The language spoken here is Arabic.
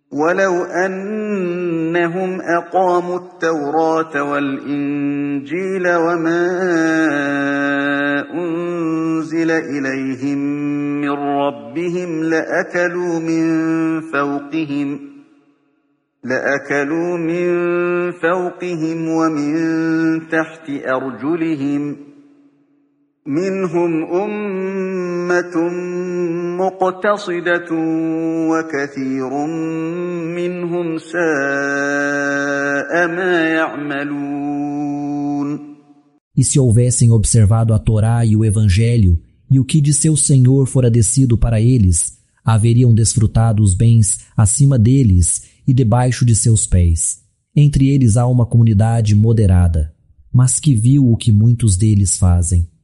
ولو أنهم أقاموا التوراة والإنجيل وما أنزل إليهم من ربهم لأكلوا من فوقهم ومن تحت أرجلهم منهم أمة مقتصدة وكثير منهم ساء ما يعملون. E se houvessem observado a Torá e o Evangelho, e o que de seu Senhor fora descido para eles, haveriam desfrutado os bens acima deles e debaixo de seus pés. Entre eles há uma comunidade moderada, mas que viu o que muitos deles fazem.